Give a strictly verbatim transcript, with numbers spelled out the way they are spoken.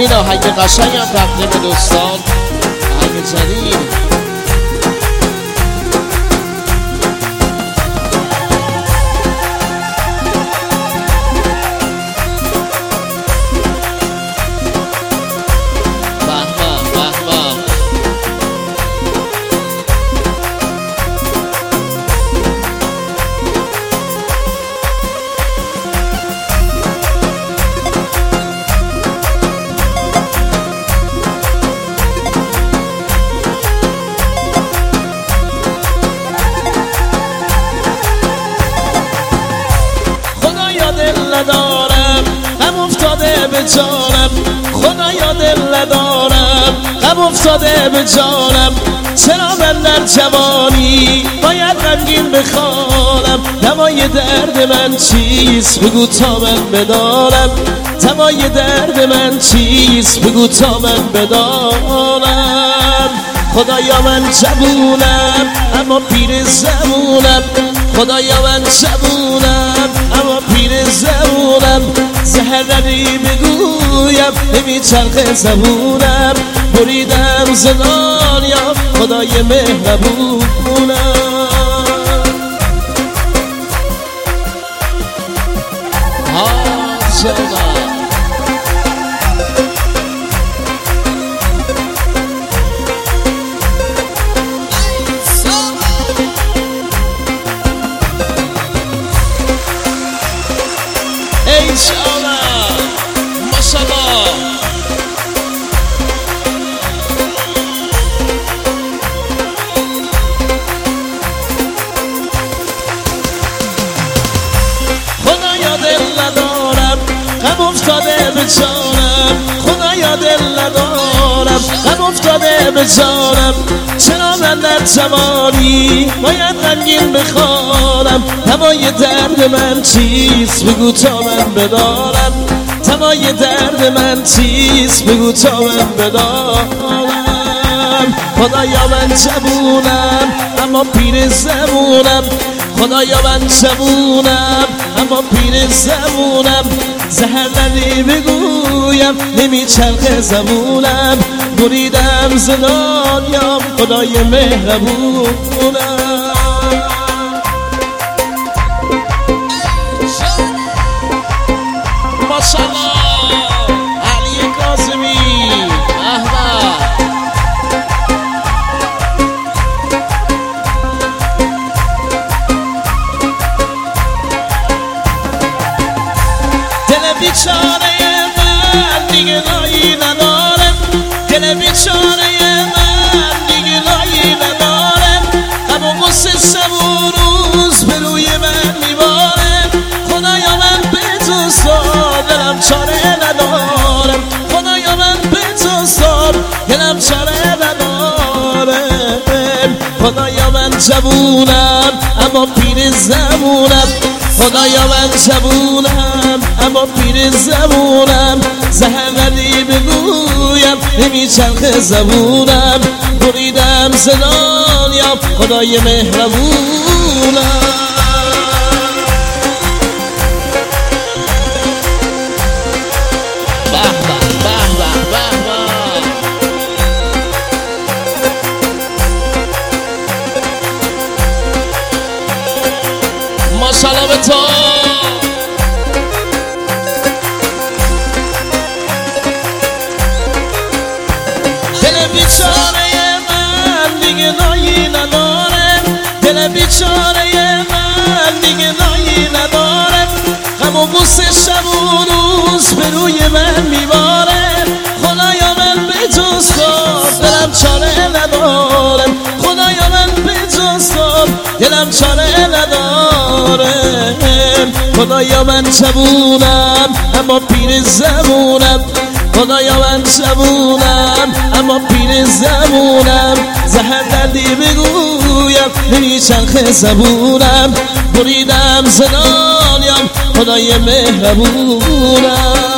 این آهنگ قشنگ هم تقدیم به دوستان آهنگ جدید. ندارم غم افتاده به جانم، خدایا دل ندارم غم افتاده به جانم. چرا من در جوانی باید غمگین بخوانم؟ دوای درد من چیست بگو تا من بدانم، دوای درد من چیست بگو تا من بدانم. خدایا من جوونم اما پیر زمونم، خدایا من جوونم اما پیر زمونم. زهردی بگویم نمیچرخه زبونم، بریدم ز دنیا خدای مهربونم. انشاءالله ماشاءالله. خدایا دل ندارم غم افتاده به جانم، خدایا دل ندارم غم افتاده به جانم. چرا من در جوانی باید غمگین بخوانم؟ دوای درد من چیست بگو تا من بدانم، دوای درد من چیست بگو تا من بدانم. خدایا من جوونم اما پیر زمونم، خدایا من جوونم اما پیر زمونم. زهردی بگویم نمیچرخه زبونم، بریدم ز دنیا خدای مهربونم. ماشاءالله علی کاظمی. احمد دل بیچاره من دیگه لایی نداره، دل بیچاره من دیگه لایی نداره. غم و غصه شب و روز به روی من میباره. خدایا من به تو سار دلم چاره ندارم، خدایا من به تو سار دلم چاره ندارم. خدایا من جوونم اما پیر زمونم، خدایا من جوونم اما پیر زمونم. زهردی بگویم نمیچرخه زبونم، بریدم ز دنیا خدای مهربونم. ماشاءالله به تو. دل بیچاره من دیگه نایی نداره، دل بیچاره من دیگه نایی نداره. غم و غصه شب و روز به روی من میباره. خدایا من به جز تو دلم چاره ندارم، خدایا من به جز تو دلم چاره ندارم. خدایا من جوونم اما پیر زمونم، خدایا من جوونم اما پیر زمونم. زهردی بگویم نمیچرخه زبونم، بریدم ز دنیا خدای مهربونم.